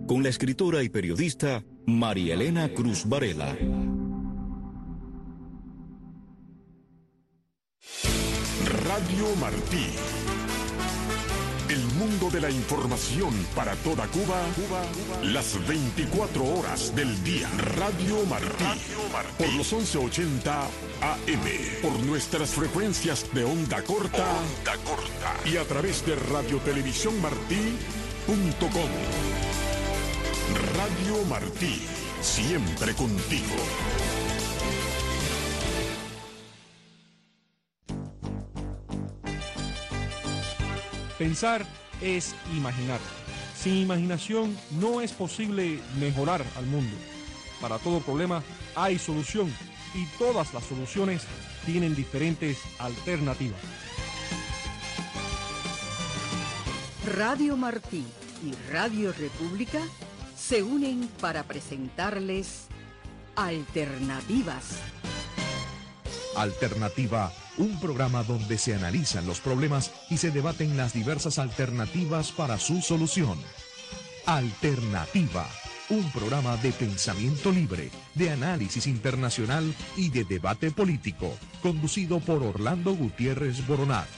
con la escritora y periodista María Elena Cruz Varela. Radio Martí. El mundo de la información para toda Cuba, las 24 horas del día. Radio Martí. Por los 1180 AM. Por nuestras frecuencias de onda corta. Y a través de radiotelevisiónmartí.com. Radio Martí. Siempre contigo. Pensar es imaginar. Sin imaginación no es posible mejorar al mundo. Para todo problema hay solución y todas las soluciones tienen diferentes alternativas. Radio Martí y Radio República se unen para presentarles Alternativas. Alternativa, un programa donde se analizan los problemas y se debaten las diversas alternativas para su solución. Alternativa, un programa de pensamiento libre, de análisis internacional y de debate político, conducido por Orlando Gutiérrez Boronat.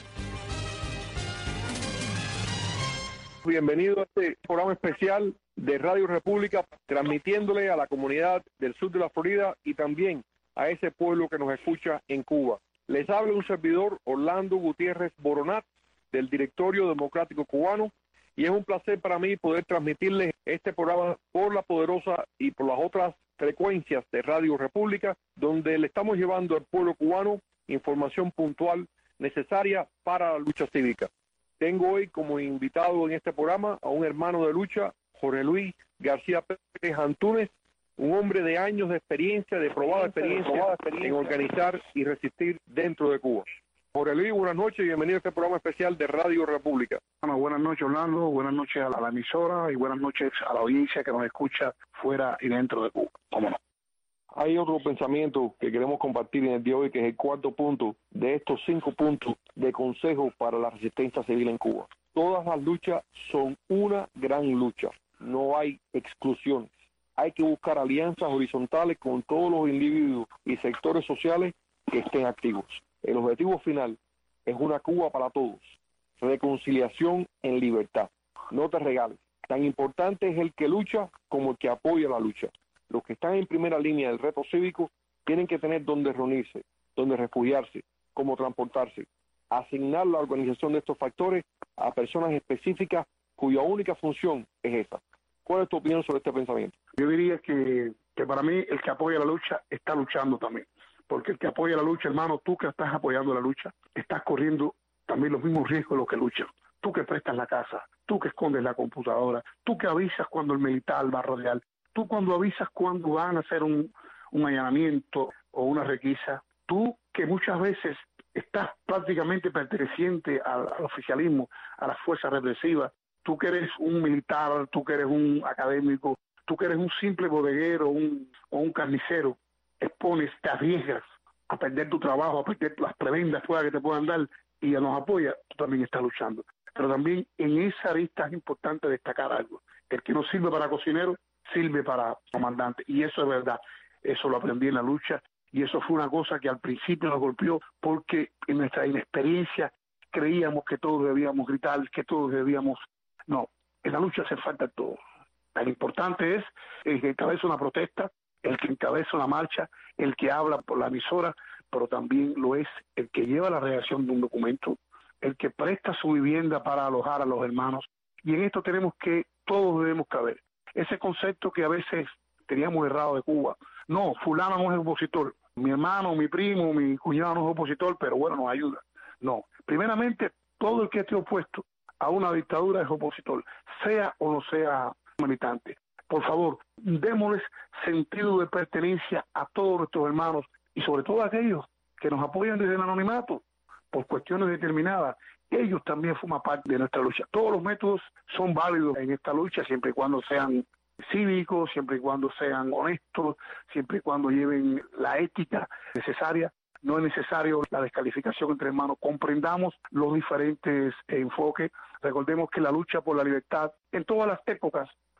Bienvenido a este programa especial de Radio República, transmitiéndole a la comunidad del sur de la Florida y también a ese pueblo que nos escucha en Cuba. Les habla un servidor, Orlando Gutiérrez Boronat, del Directorio Democrático Cubano, y es un placer para mí poder transmitirles este programa por la poderosa y por las otras frecuencias de Radio República, donde le estamos llevando al pueblo cubano información puntual necesaria para la lucha cívica. Tengo hoy como invitado en este programa a un hermano de lucha, Jorge Luis García Pérez Antúnez, un hombre de años de experiencia, de probada experiencia en organizar y resistir dentro de Cuba. Jorge Luis, buenas noches y bienvenido a este programa especial de Radio República. Bueno, buenas noches, Orlando, buenas noches a la emisora y buenas noches a la audiencia que nos escucha fuera y dentro de Cuba. ¿Cómo no? Hay otro pensamiento que queremos compartir en el día de hoy, que es el cuarto punto de estos 5 puntos de consejo para la resistencia civil en Cuba. Todas las luchas son una gran lucha, no hay exclusiones. Hay que buscar alianzas horizontales con todos los individuos y sectores sociales que estén activos. El objetivo final es una Cuba para todos, reconciliación en libertad. No te regales. Tan importante es el que lucha como el que apoya la lucha. Los que están en primera línea del reto cívico tienen que tener donde reunirse, donde refugiarse, cómo transportarse. Asignar la organización de estos factores a personas específicas cuya única función es esa. ¿Cuál es tu opinión sobre este pensamiento? Yo diría que para mí el que apoya la lucha está luchando también. Porque el que apoya la lucha, hermano, tú que estás apoyando la lucha, estás corriendo también los mismos riesgos de los que luchan. Tú que prestas la casa, tú que escondes la computadora, tú que avisas cuando el militar va a rodear, tú cuando avisas cuando van a hacer un allanamiento o una requisa, tú que muchas veces estás prácticamente perteneciente al oficialismo, a las fuerzas represivas, tú que eres un militar, tú que eres un académico, tú que eres un simple bodeguero o un carnicero, expones, te arriesgas a perder tu trabajo, a perder las prebendas fuera que te puedan dar y nos apoya, tú también estás luchando. Pero también en esa arista es importante destacar algo. El que no sirve para cocinero, sirve para comandante. Y eso es verdad. Eso lo aprendí en la lucha y eso fue una cosa que al principio nos golpeó porque en nuestra inexperiencia creíamos que todos debíamos gritar, que todos debíamos... No, en la lucha hace falta todo. Tan importante es el que encabeza una protesta, el que encabeza una marcha, el que habla por la emisora, pero también lo es el que lleva la redacción de un documento, el que presta su vivienda para alojar a los hermanos. Y en esto todos debemos caber. Ese concepto que a veces teníamos errado de Cuba. No, fulano no es opositor. Mi hermano, mi primo, mi cuñado no es opositor, pero bueno, nos ayuda. No, primeramente, todo el que esté opuesto a una dictadura es opositor, sea o no sea militante. Por favor, démosles sentido de pertenencia a todos nuestros hermanos y sobre todo a aquellos que nos apoyan desde el anonimato por cuestiones determinadas. Ellos también forman parte de nuestra lucha. Todos los métodos son válidos en esta lucha siempre y cuando sean cívicos, siempre y cuando sean honestos, siempre y cuando lleven la ética necesaria. No es necesario la descalificación entre hermanos. Comprendamos los diferentes enfoques. Recordemos que la lucha por la libertad en todas las épocas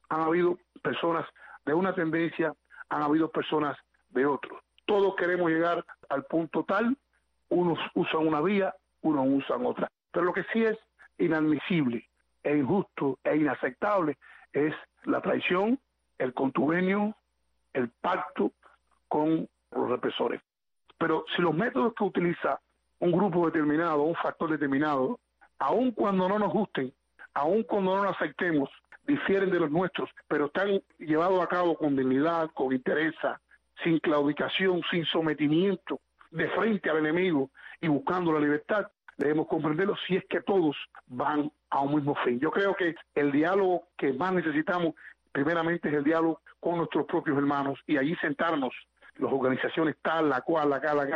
han habido personas de una tendencia, han habido personas de otro. Todos queremos llegar al punto tal, unos usan una vía, unos usan otra. Pero lo que sí es inadmisible, e injusto, e inaceptable es la traición, el contubernio, el pacto con los represores. Pero si los métodos que utiliza un grupo determinado, un factor determinado, aun cuando no nos gusten, aun cuando no nos aceptemos, difieren de los nuestros, pero están llevados a cabo con dignidad, con interés, sin claudicación, sin sometimiento, de frente al enemigo y buscando la libertad, debemos comprenderlo si es que todos van a un mismo fin. Yo creo que el diálogo que más necesitamos, primeramente, es el diálogo con nuestros propios hermanos y allí sentarnos, las organizaciones tal, la cual,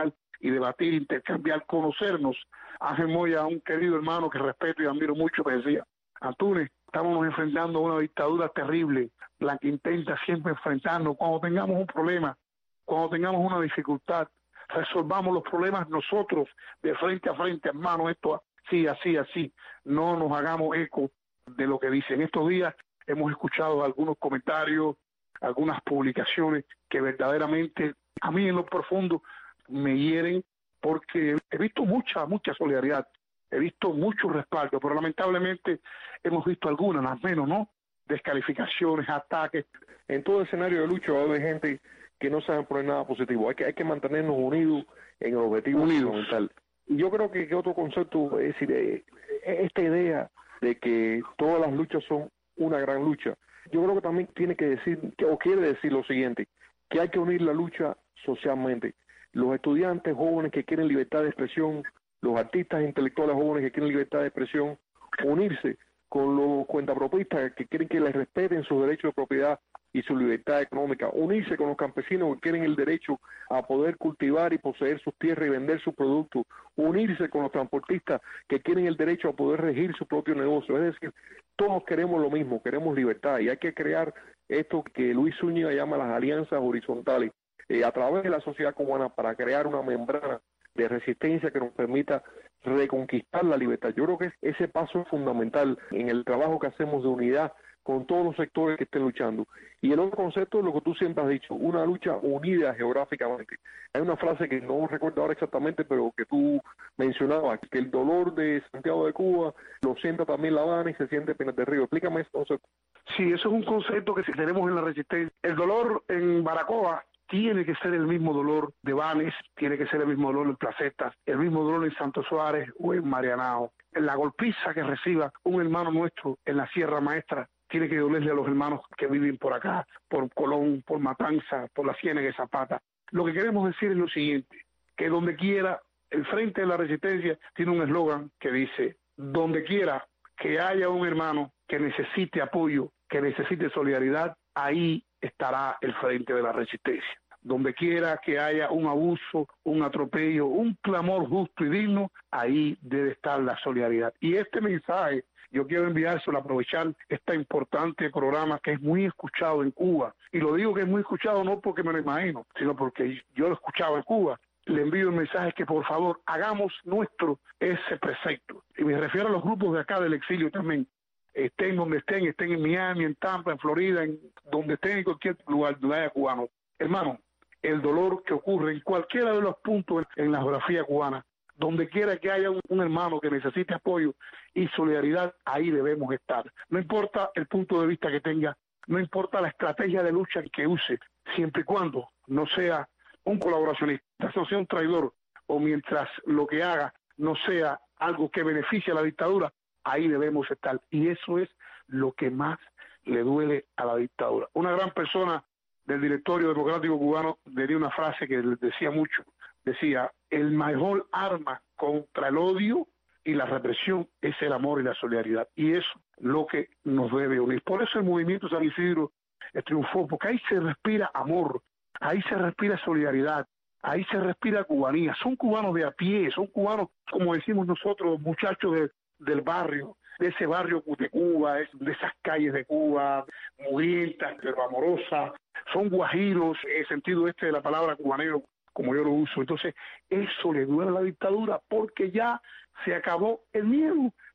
y debatir, intercambiar, conocernos. Ángel Moya, un querido hermano que respeto y admiro mucho, me decía: Antúnez, estamos enfrentando a una dictadura terrible, la que intenta siempre enfrentarnos. Cuando tengamos un problema, cuando tengamos una dificultad, resolvamos los problemas nosotros, de frente a frente, hermano, esto así, así. No nos hagamos eco de lo que dicen. Estos días hemos escuchado algunos comentarios, algunas publicaciones que verdaderamente a mí en lo profundo me hieren, porque he visto mucha solidaridad, he visto mucho respaldo, pero lamentablemente hemos visto algunas, las menos, ¿no? Descalificaciones, ataques. En todo escenario de lucha va a haber gente que no saben poner nada positivo. Hay que mantenernos unidos en el objetivo fundamental. Y yo creo que otro concepto, es decir, esta idea de que todas las luchas son una gran lucha, yo creo que también tiene que decir, o quiere decir lo siguiente, que hay que unir la lucha socialmente. Los estudiantes jóvenes que quieren libertad de expresión, los artistas intelectuales jóvenes que quieren libertad de expresión, unirse con los cuentapropistas que quieren que les respeten sus derechos de propiedad y su libertad económica, unirse con los campesinos que quieren el derecho a poder cultivar y poseer sus tierras y vender sus productos, unirse con los transportistas que quieren el derecho a poder regir su propio negocio. Es decir, todos queremos lo mismo, queremos libertad, y hay que crear esto que Luis Zúñiga llama las alianzas horizontales a través de la sociedad cubana, para crear una membrana de resistencia que nos permita reconquistar la libertad. Yo creo que ese paso es fundamental en el trabajo que hacemos de unidad con todos los sectores que estén luchando. Y el otro concepto es lo que tú siempre has dicho, una lucha unida geográficamente. Hay una frase que no recuerdo ahora exactamente, pero que tú mencionabas, que el dolor de Santiago de Cuba lo sienta también La Habana y se siente Pinar del Río. Explícame ese concepto. Sí, eso es un concepto que tenemos en la resistencia. El dolor en Baracoa tiene que ser el mismo dolor de Banes, tiene que ser el mismo dolor en Placetas, el mismo dolor en Santo Suárez o en Marianao. En la golpiza que reciba un hermano nuestro en la Sierra Maestra tiene que dolerle a los hermanos que viven por acá, por Colón, por Matanza, por la Ciénaga de Zapata. Lo que queremos decir es lo siguiente, que donde quiera, el Frente de la Resistencia tiene un eslogan que dice: donde quiera que haya un hermano que necesite apoyo, que necesite solidaridad, ahí estará el Frente de la Resistencia. Donde quiera que haya un abuso, un atropello, un clamor justo y digno, ahí debe estar la solidaridad. Y este mensaje yo quiero enviárselo, aprovechar este importante programa que es muy escuchado en Cuba. Y lo digo que es muy escuchado no porque me lo imagino, sino porque yo lo escuchaba en Cuba. Le envío el mensaje que por favor hagamos nuestro ese precepto. Y me refiero a los grupos de acá del exilio también. Estén donde estén en Miami, en Tampa, en Florida, en donde estén, en cualquier lugar donde haya cubanos. Hermano, el dolor que ocurre en cualquiera de los puntos en la geografía cubana, donde quiera que haya un hermano que necesite apoyo y solidaridad, ahí debemos estar. No importa el punto de vista que tenga, no importa la estrategia de lucha que use, siempre y cuando no sea un colaboracionista, no sea un traidor, o mientras lo que haga no sea algo que beneficie a la dictadura, ahí debemos estar. Y eso es lo que más le duele a la dictadura. Una gran persona del Directorio Democrático Cubano tenía una frase que decía mucho, decía: el mejor arma contra el odio y la represión es el amor y la solidaridad, y eso es lo que nos debe unir. Por eso el movimiento San Isidro triunfó, porque ahí se respira amor, ahí se respira solidaridad, ahí se respira cubanía. Son cubanos de a pie, son cubanos, como decimos nosotros, muchachos del barrio, de ese barrio de Cuba, de esas calles de Cuba, mugrientas, pero amorosas. Son guajiros, en el sentido de la palabra cubanero, como yo lo uso. Entonces, eso le duele a la dictadura, porque ya se acabó el miedo,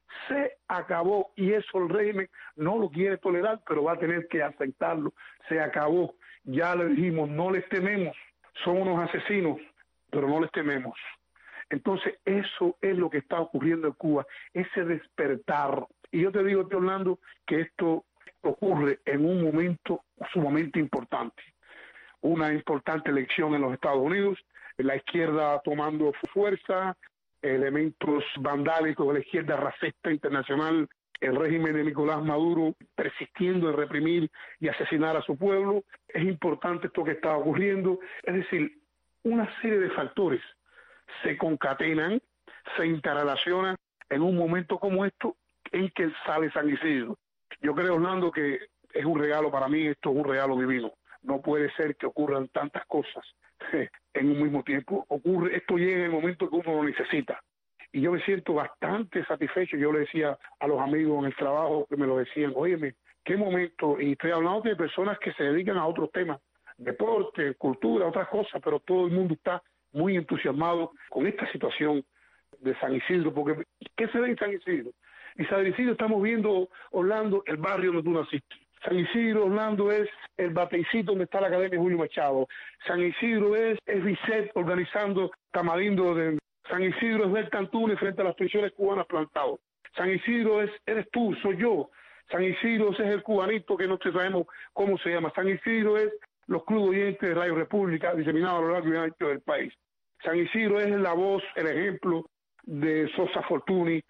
se acabó, y eso el régimen no lo quiere tolerar, pero va a tener que aceptarlo. Se acabó, ya le dijimos, no les tememos, son unos asesinos, pero no les tememos. Entonces eso es lo que está ocurriendo en Cuba, ese despertar. Y yo te digo, Orlando, que esto ocurre en un momento sumamente importante. Una importante elección en los Estados Unidos, la izquierda tomando fuerza, elementos vandálicos de la izquierda racista internacional, el régimen de Nicolás Maduro persistiendo en reprimir y asesinar a su pueblo. Es importante esto que está ocurriendo. Es decir, una serie de factores se concatenan, se interrelacionan en un momento como esto en que sale San Isidro. Yo creo, Orlando, que es un regalo para mí, esto es un regalo divino. No puede ser que ocurran tantas cosas en un mismo tiempo. Esto llega en el momento que uno lo necesita. Y yo me siento bastante satisfecho. Yo le decía a los amigos en el trabajo que me lo decían, óyeme, qué momento, y estoy hablando de personas que se dedican a otros temas, deporte, cultura, otras cosas, pero todo el mundo está muy entusiasmado con esta situación de San Isidro, porque ¿qué se ve en San Isidro? En San Isidro estamos viendo, Orlando, el barrio donde tú naciste. San Isidro, Orlando, es el bateicito donde está la Academia Julio Machado. San Isidro es Vicet organizando Tamarindo. San Isidro es ver Cantunes frente a las prisiones cubanas plantados. San Isidro eres tú, soy yo. San Isidro es el cubanito que no sabemos cómo se llama. San Isidro es los clubes oyentes de Radio República diseminados a lo largo y ancho del país. San Isidro es la voz, el ejemplo de Sosa Fortuny,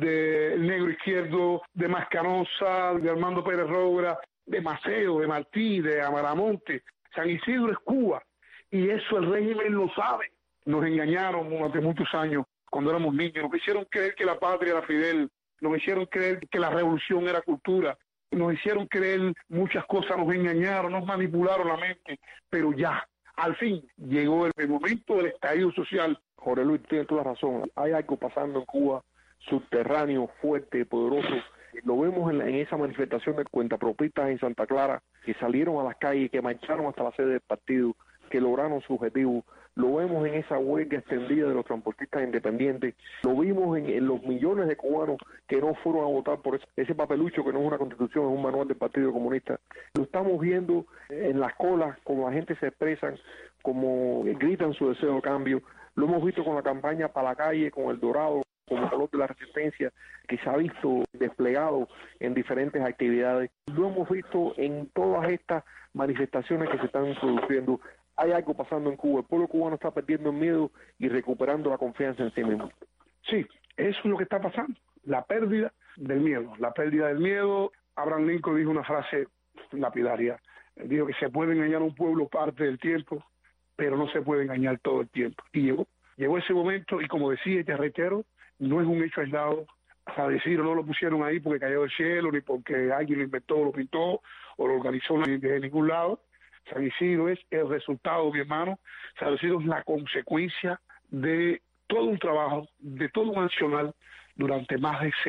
del Negro Izquierdo, de Mascanosa, de Armando Pérez Rogra, de Maceo, de Martí, de Amaramonte. San Isidro es Cuba, y eso el régimen lo sabe. Nos engañaron durante muchos años cuando éramos niños, nos hicieron creer que la patria era Fidel, nos hicieron creer que la revolución era cultura, nos hicieron creer muchas cosas, nos engañaron, nos manipularon la mente, pero ya, al fin, llegó el momento del estallido social. Jorge Luis, tiene toda la razón. Hay algo pasando en Cuba subterráneo, fuerte, poderoso. Lo vemos en esa manifestación de cuentapropistas en Santa Clara, que salieron a las calles, que marcharon hasta la sede del partido, que lograron su objetivo. Lo vemos en esa huelga extendida de los transportistas independientes. Lo vimos en los millones de cubanos que no fueron a votar por ese papelucho que no es una constitución, es un manual del Partido Comunista. Lo estamos viendo en las colas, como la gente se expresa, como gritan su deseo de cambio. Lo hemos visto con la campaña para la calle, con el Dorado, como color de la resistencia, que se ha visto desplegado en diferentes actividades. Lo hemos visto en todas estas manifestaciones que se están produciendo. Hay algo pasando en Cuba. El pueblo cubano está perdiendo el miedo y recuperando la confianza en sí mismo. Sí, eso es lo que está pasando. La pérdida del miedo. La pérdida del miedo. Abraham Lincoln dijo una frase lapidaria. Dijo que se puede engañar a un pueblo parte del tiempo, pero no se puede engañar todo el tiempo. Y llegó ese momento, y como decía y te reitero, no es un hecho aislado. A decir, no lo pusieron ahí porque cayó del cielo, ni porque alguien lo inventó, lo pintó, o lo organizó de ningún lado. San Isidro es el resultado, mi hermano. San Isidro es la consecuencia de todo un trabajo, de todo un nacional durante más de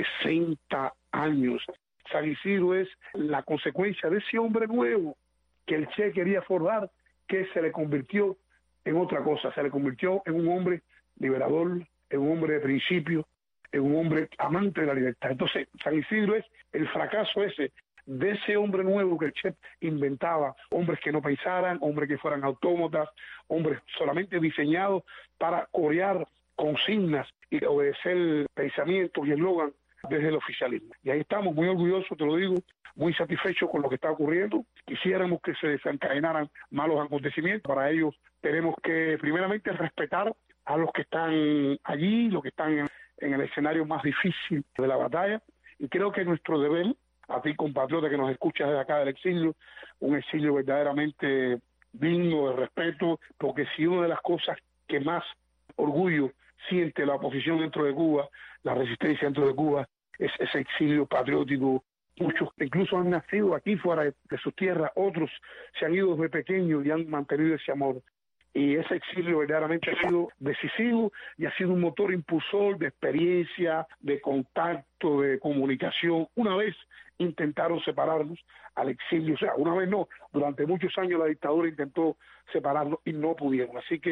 60 años. San Isidro es la consecuencia de ese hombre nuevo que el Che quería forjar, que se le convirtió en otra cosa, se le convirtió en un hombre liberador, en un hombre de principio, en un hombre amante de la libertad. Entonces, San Isidro es el fracaso ese de ese hombre nuevo que el Che inventaba, hombres que no pensaran, hombres que fueran autómatas, hombres solamente diseñados para corear consignas y obedecer pensamientos y eslogan desde el oficialismo. Y ahí estamos muy orgullosos, te lo digo, muy satisfechos con lo que está ocurriendo. Quisiéramos que se desencadenaran malos acontecimientos. Para ello tenemos que primeramente respetar a los que están allí, los que están en el escenario más difícil de la batalla, y creo que nuestro deber, a ti compatriota que nos escuchas desde acá del exilio, un exilio verdaderamente digno de respeto, porque si una de las cosas que más orgullo siente la oposición dentro de Cuba, la resistencia dentro de Cuba, es ese exilio patriótico. Muchos incluso han nacido aquí fuera de sus tierras, otros se han ido desde pequeños y han mantenido ese amor. Y ese exilio verdaderamente ha sido decisivo y ha sido un motor impulsor de experiencia, de contacto, de comunicación. Una vez intentaron separarnos al exilio, o sea, una vez no, durante muchos años la dictadura intentó separarnos y no pudieron. Así que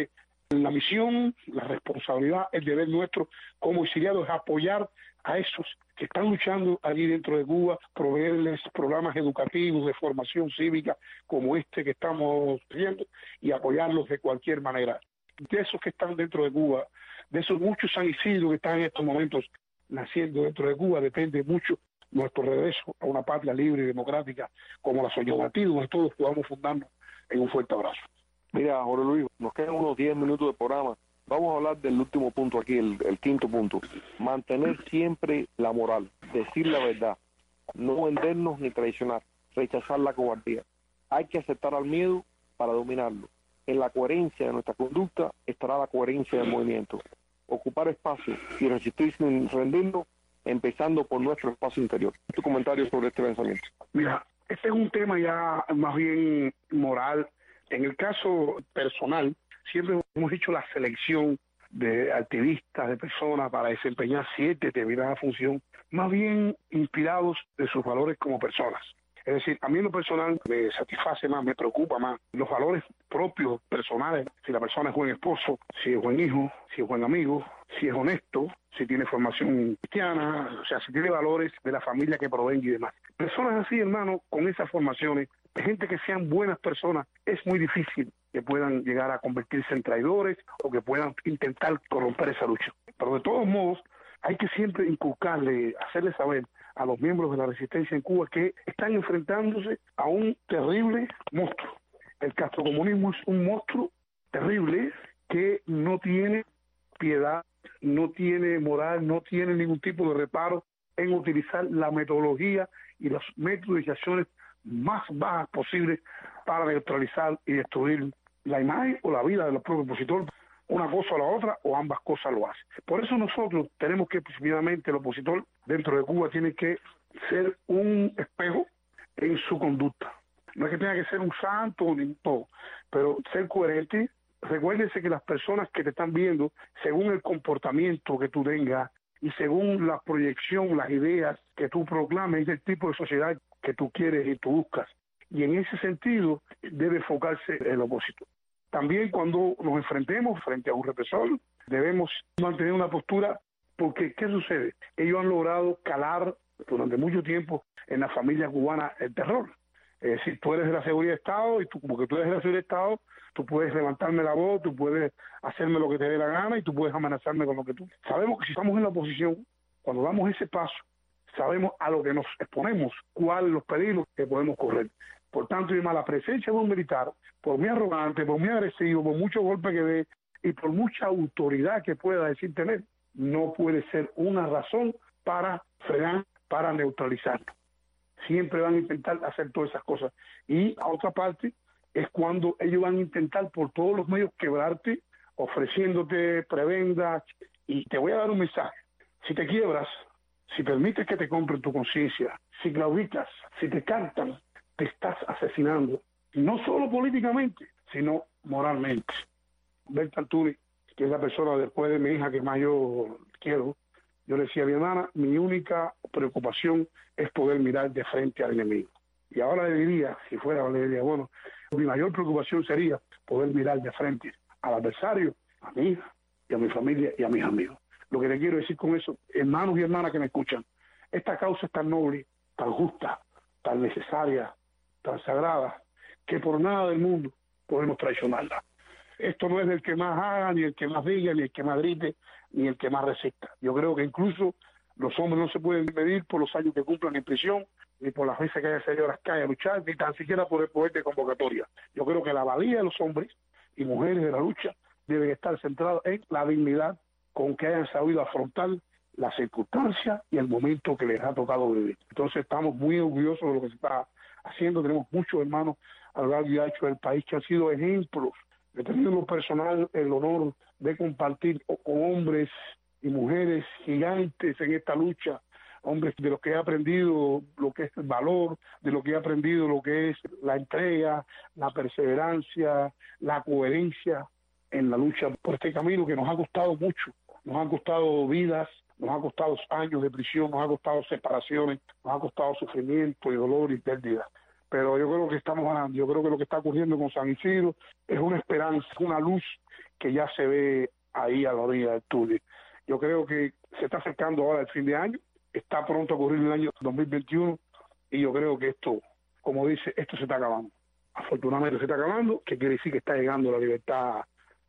La misión, la responsabilidad, el deber nuestro como exiliados es apoyar a esos que están luchando allí dentro de Cuba, proveerles programas educativos de formación cívica como este que estamos viendo y apoyarlos de cualquier manera. De esos que están dentro de Cuba, de esos muchos San Isidro que están en estos momentos naciendo dentro de Cuba, depende mucho nuestro regreso a una patria libre y democrática como la soñó Martí, donde todos podamos fundarnos en un fuerte abrazo. Mira, Jorge Luis, nos quedan unos 10 minutos de programa. Vamos a hablar del último punto aquí, el quinto punto. Mantener siempre la moral, decir la verdad, no vendernos ni traicionar, rechazar la cobardía. Hay que aceptar al miedo para dominarlo. En la coherencia de nuestra conducta estará la coherencia del movimiento. Ocupar espacio y resistir sin rendirnos, empezando por nuestro espacio interior. Tu comentario sobre este pensamiento. Mira, este es un tema ya más bien moral. En el caso personal, siempre hemos hecho la selección de activistas, de personas para desempeñar cierta determinada función, más bien inspirados de sus valores como personas. Es decir, a mí en lo personal me satisface más, me preocupa más los valores propios, personales, si la persona es buen esposo, si es buen hijo, si es buen amigo, si es honesto, si tiene formación cristiana, o sea, si tiene valores de la familia que provenga y demás. Personas así, hermano, con esas formaciones, gente que sean buenas personas, es muy difícil que puedan llegar a convertirse en traidores o que puedan intentar corromper esa lucha. Pero de todos modos, hay que siempre inculcarle, hacerle saber a los miembros de la resistencia en Cuba que están enfrentándose a un terrible monstruo. El castrocomunismo es un monstruo terrible que no tiene piedad, no tiene moral, no tiene ningún tipo de reparo en utilizar la metodología y los métodos y acciones más bajas posibles para neutralizar y destruir la imagen o la vida del propio opositor. Una cosa o la otra, o ambas cosas lo hacen. Por eso nosotros tenemos que, principalmente, el opositor dentro de Cuba tiene que ser un espejo en su conducta. No es que tenga que ser un santo ni todo, pero ser coherente. Recuérdense que las personas que te están viendo, según el comportamiento que tú tengas y según la proyección, las ideas que tú proclames, es el tipo de sociedad que tú quieres y tú buscas. Y en ese sentido debe enfocarse el opositor. También cuando nos enfrentemos frente a un represor, debemos mantener una postura, porque ¿qué sucede? Ellos han logrado calar durante mucho tiempo en la familia cubana el terror. Es decir, tú eres de la seguridad de Estado y tú, como que tú eres de la seguridad de Estado, tú puedes levantarme la voz, tú puedes hacerme lo que te dé la gana y tú puedes amenazarme con lo que tú. Sabemos que si estamos en la oposición, cuando damos ese paso, sabemos a lo que nos exponemos, cuáles los peligros que podemos correr. Por tanto, y más la presencia de un militar, por muy arrogante, por muy agresivo, por muchos golpes que dé y por mucha autoridad que pueda decir tener, no puede ser una razón para frenar, para neutralizarlo. Siempre van a intentar hacer todas esas cosas. Y a otra parte es cuando ellos van a intentar por todos los medios quebrarte, ofreciéndote prebendas. Y te voy a dar un mensaje. Si te quiebras, si permites que te compren tu conciencia, si claudicas, si te cantan, te estás asesinando, no solo políticamente, sino moralmente. Berta Antunes, que es la persona después de mi hija que más yo quiero, yo le decía a mi hermana, mi única preocupación es poder mirar de frente al enemigo. Y ahora le diría, si fuera, le diría, bueno, mi mayor preocupación sería poder mirar de frente al adversario, a mi hija y a mi familia y a mis amigos. Lo que le quiero decir con eso, hermanos y hermanas que me escuchan, esta causa es tan noble, tan justa, tan necesaria, tan sagrada, que por nada del mundo podemos traicionarla. Esto no es del que más haga, ni el que más diga, ni el que más grite, ni el que más resista. Yo creo que incluso los hombres no se pueden medir por los años que cumplan en prisión, ni por las veces que hayan salido a las calles a luchar, ni tan siquiera por el poder de convocatoria. Yo creo que la valía de los hombres y mujeres de la lucha deben estar centrados en la dignidad con que hayan sabido afrontar las circunstancias y el momento que les ha tocado vivir. Entonces estamos muy orgullosos de lo que se está haciendo. Tenemos muchos hermanos a lo largo y ancho del país que han sido ejemplos. He tenido en lo personal el honor de compartir con hombres y mujeres gigantes en esta lucha, hombres de los que he aprendido lo que es el valor, de lo que he aprendido lo que es la entrega, la perseverancia, la coherencia en la lucha por este camino que nos ha costado mucho. Nos han costado vidas, nos ha costado años de prisión, nos ha costado separaciones, nos ha costado sufrimiento y dolor y pérdida. Pero yo creo que estamos ganando. Yo creo que lo que está ocurriendo con San Isidro es una esperanza, una luz que ya se ve ahí a la orilla del túnel. Yo creo que se está acercando ahora el fin de año, está pronto a ocurrir el año 2021 y yo creo que esto, como dice, esto se está acabando. Afortunadamente se está acabando, que quiere decir que está llegando la libertad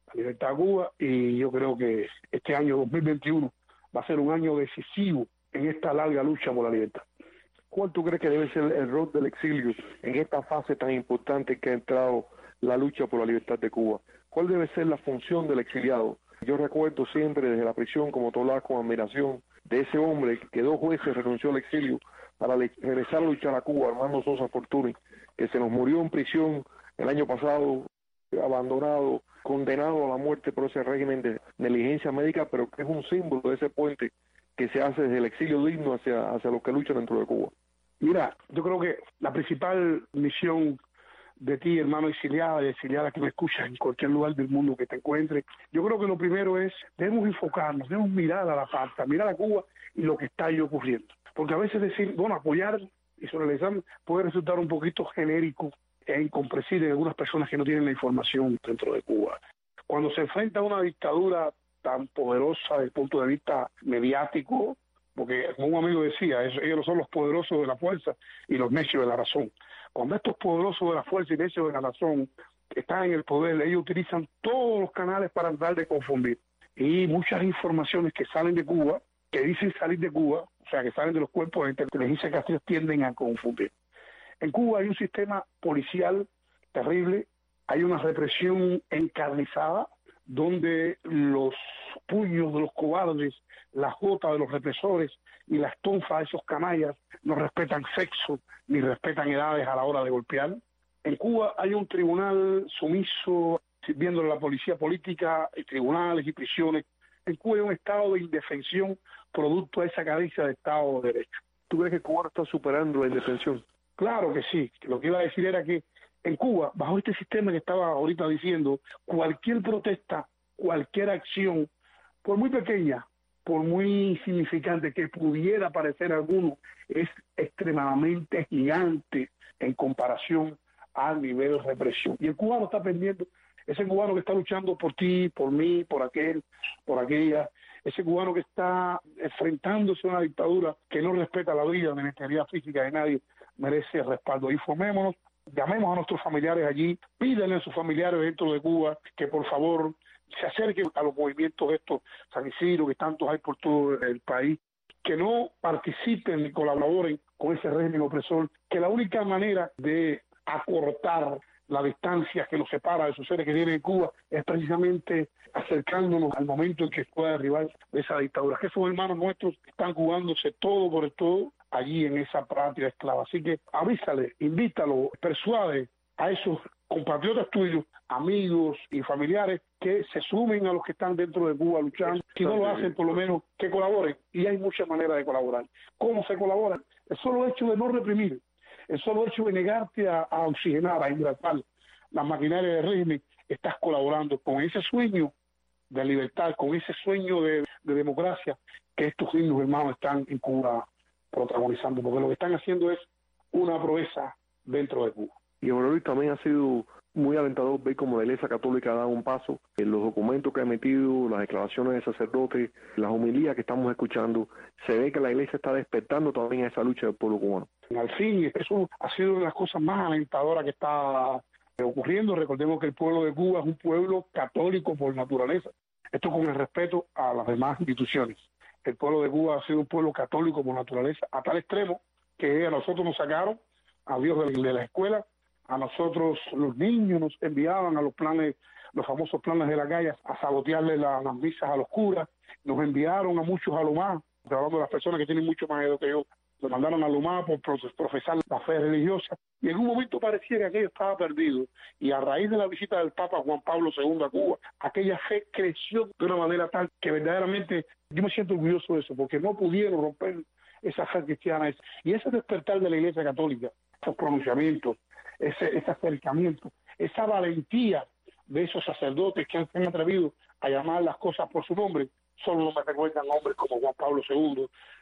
a Cuba, y yo creo que este año 2021 va a ser un año decisivo en esta larga lucha por la libertad. ¿Cuál tú crees que debe ser el rol del exilio en esta fase tan importante que ha entrado la lucha por la libertad de Cuba? ¿Cuál debe ser la función del exiliado? Yo recuerdo siempre desde la prisión, como tú hablabas con admiración, de ese hombre que 2 jueces renunció al exilio para regresar a luchar a Cuba, Armando Sosa Fortuny, que se nos murió en prisión el año pasado, abandonado, condenado a la muerte por ese régimen de negligencia médica, pero que es un símbolo de ese puente que se hace desde el exilio digno hacia los que luchan dentro de Cuba. Mira, yo creo que la principal misión de ti, hermano exiliado y exiliada que me escuchas en cualquier lugar del mundo que te encuentres, yo creo que lo primero es, debemos enfocarnos, debemos mirar a la parte, mirar a Cuba y lo que está ahí ocurriendo. Porque a veces decir, bueno, apoyar y solidarizar puede resultar un poquito genérico e incomprensible en algunas personas que no tienen la información dentro de Cuba. Cuando se enfrenta a una dictadura tan poderosa desde el punto de vista mediático, porque como un amigo decía, ellos son los poderosos de la fuerza y los necios de la razón. Cuando estos poderosos de la fuerza y necios de la razón están en el poder, ellos utilizan todos los canales para tratar de confundir. Y muchas informaciones que salen de Cuba, que dicen salir de Cuba, o sea, que salen de los cuerpos de inteligencia que así tienden a confundir. En Cuba hay un sistema policial terrible, hay una represión encarnizada, donde los puños de los cobardes, la jota de los represores y las tonfas de esos canallas no respetan sexo ni respetan edades a la hora de golpear. En Cuba hay un tribunal sumiso sirviéndole a la policía política, y tribunales y prisiones. En Cuba hay un estado de indefensión producto de esa carencia de Estado de Derecho. ¿Tú crees que Cuba está superando la indefensión? Claro que sí. Lo que iba a decir era que en Cuba, bajo este sistema que estaba ahorita diciendo, cualquier protesta, cualquier acción, por muy pequeña, por muy insignificante que pudiera parecer a alguno, es extremadamente gigante en comparación al nivel de represión. Y el cubano está pendiente, ese cubano que está luchando por ti, por mí, por aquel, por aquella, ese cubano que está enfrentándose a una dictadura que no respeta la vida ni la integridad física de nadie, merece respaldo. Informémonos, llamemos a nuestros familiares allí, pídanle a sus familiares dentro de Cuba que por favor se acerquen a los movimientos estos, San Isidro, que tantos hay por todo el país, que no participen ni colaboren con ese régimen opresor, que la única manera de acortar la distancia que nos separa de sus seres que tienen en Cuba es precisamente acercándonos al momento en que pueda derribar esa dictadura. Que esos hermanos nuestros están jugándose todo por el todo allí en esa patria esclava. Así que avísale, invítalo, persuade a esos compatriotas tuyos, amigos y familiares que se sumen a los que están dentro de Cuba luchando. Si no lo hacen, por lo menos que colaboren. Y hay muchas maneras de colaborar. ¿Cómo se colabora? El solo hecho de no reprimir, el solo hecho de negarte a oxigenar, a hidratar las maquinarias del régimen, estás colaborando con ese sueño de libertad, con ese sueño de democracia que estos niños hermanos están en Cuba protagonizando, porque lo que están haciendo es una proeza dentro de Cuba. Y bueno, Luis, también ha sido muy alentador ver cómo la Iglesia Católica ha dado un paso en los documentos que ha emitido, las declaraciones de sacerdotes, las homilías que estamos escuchando. Se ve que la Iglesia está despertando también a esa lucha del pueblo cubano. Al fin, eso ha sido una de las cosas más alentadoras que está ocurriendo. Recordemos que el pueblo de Cuba es un pueblo católico por naturaleza. Esto con el respeto a las demás instituciones. El pueblo de Cuba ha sido un pueblo católico por naturaleza, a tal extremo que a nosotros nos sacaron, a Dios de la escuela. A nosotros los niños nos enviaban a los famosos planes de la calle, a sabotearle las misas a los curas. Nos enviaron a muchos a Lomá, hablando de las personas que tienen mucho más edad que yo, nos mandaron a Lomá por profesar la fe religiosa. Y en un momento parecía que aquello estaba perdido. Y a raíz de la visita del Papa Juan Pablo II a Cuba, aquella fe creció de una manera tal que verdaderamente yo me siento orgulloso de eso, porque no pudieron romper esa fe cristiana. Y ese despertar de la Iglesia Católica, esos pronunciamientos, ese acercamiento, esa valentía de esos sacerdotes que se han atrevido a llamar las cosas por su nombre, solo me recuerdan hombres como Juan Pablo II,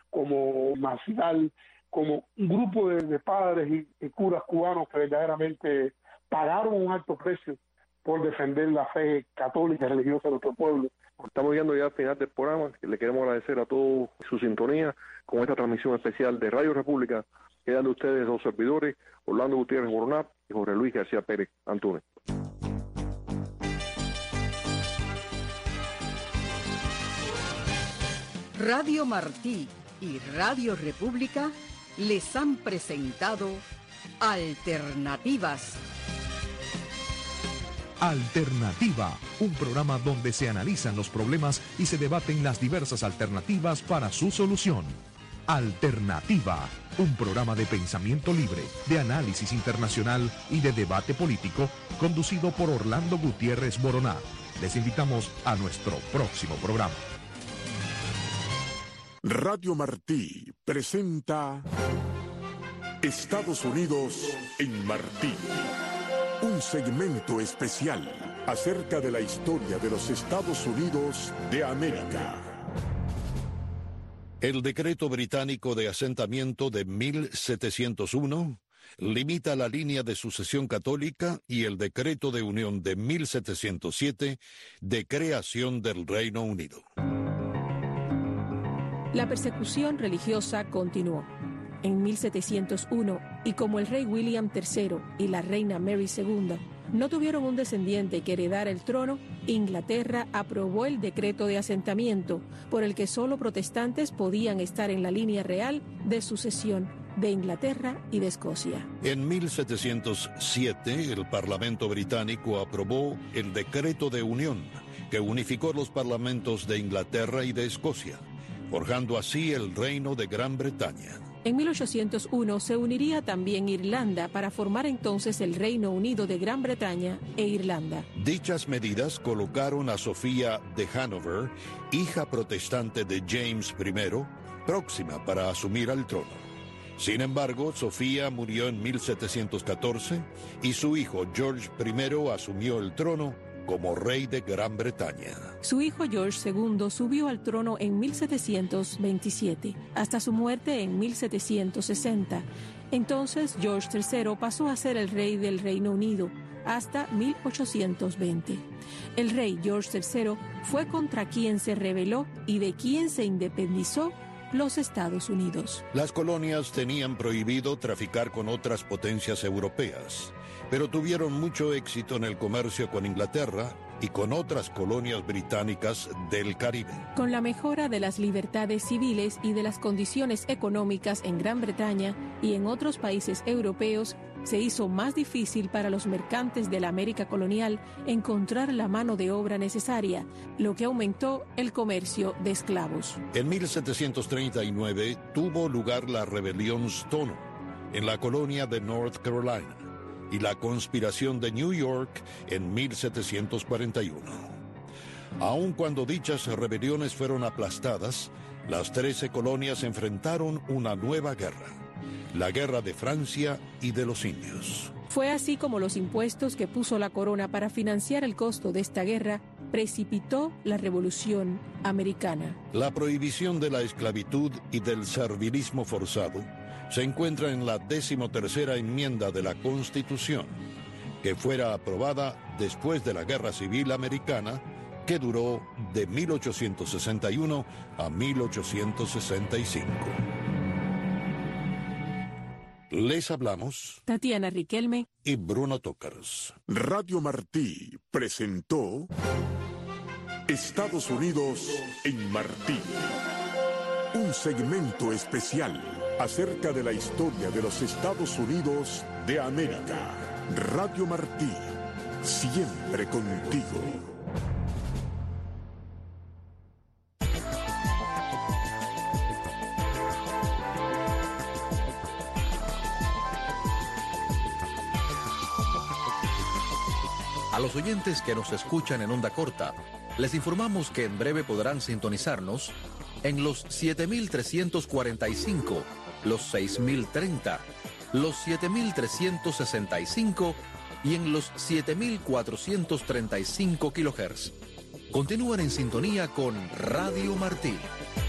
como Marcial, como un grupo de padres y curas cubanos que verdaderamente pagaron un alto precio por defender la fe católica y religiosa de nuestro pueblo. Estamos llegando ya al final del programa. Le queremos agradecer a todos su sintonía con esta transmisión especial de Radio República. Quedan de ustedes los servidores, Orlando Gutiérrez Boronat y Jorge Luis García Pérez Antunes. Radio Martí y Radio República les han presentado Alternativas. Alternativa, un programa donde se analizan los problemas y se debaten las diversas alternativas para su solución. Alternativa, un programa de pensamiento libre, de análisis internacional y de debate político, conducido por Orlando Gutiérrez Boronat. Les invitamos a nuestro próximo programa. Radio Martí presenta Estados Unidos en Martí. Un segmento especial acerca de la historia de los Estados Unidos de América. El decreto británico de asentamiento de 1701 limita la línea de sucesión católica y el decreto de unión de 1707 de creación del Reino Unido. La persecución religiosa continuó. En 1701, y como el rey William III y la reina Mary II no tuvieron un descendiente que heredara el trono, Inglaterra aprobó el decreto de asentamiento, por el que solo protestantes podían estar en la línea real de sucesión de Inglaterra y de Escocia. En 1707, el Parlamento británico aprobó el decreto de unión, que unificó los parlamentos de Inglaterra y de Escocia, forjando así el Reino de Gran Bretaña. En 1801 se uniría también Irlanda para formar entonces el Reino Unido de Gran Bretaña e Irlanda. Dichas medidas colocaron a Sofía de Hanover, hija protestante de James I, próxima para asumir el trono. Sin embargo, Sofía murió en 1714 y su hijo George I asumió el trono como rey de Gran Bretaña. Su hijo George II subió al trono en 1727, hasta su muerte en 1760. Entonces George III pasó a ser el rey del Reino Unido hasta 1820. El rey George III fue contra quien se rebeló y de quien se independizó los Estados Unidos. Las colonias tenían prohibido traficar con otras potencias europeas, pero tuvieron mucho éxito en el comercio con Inglaterra y con otras colonias británicas del Caribe. Con la mejora de las libertades civiles y de las condiciones económicas en Gran Bretaña y en otros países europeos, se hizo más difícil para los mercantes de la América colonial encontrar la mano de obra necesaria, lo que aumentó el comercio de esclavos. En 1739 tuvo lugar la rebelión Stono en la colonia de North Carolina y la conspiración de New York en 1741. Aun cuando dichas rebeliones fueron aplastadas, las 13 colonias enfrentaron una nueva guerra, la Guerra de Francia y de los Indios. Fue así como los impuestos que puso la corona para financiar el costo de esta guerra precipitó la Revolución Americana. La prohibición de la esclavitud y del servilismo forzado se encuentra en la 13ª enmienda de la Constitución, que fuera aprobada después de la Guerra Civil Americana, que duró de 1861 a 1865. Les hablamos Tatiana Riquelme y Bruno Tócars. Radio Martí presentó Estados Unidos en Martí. Un segmento especial acerca de la historia de los Estados Unidos de América. Radio Martí, siempre contigo. A los oyentes que nos escuchan en onda corta, les informamos que en breve podrán sintonizarnos en los 7.345, los 6.030, los 7.365 y en los 7.435 kHz. Continúen en sintonía con Radio Martí.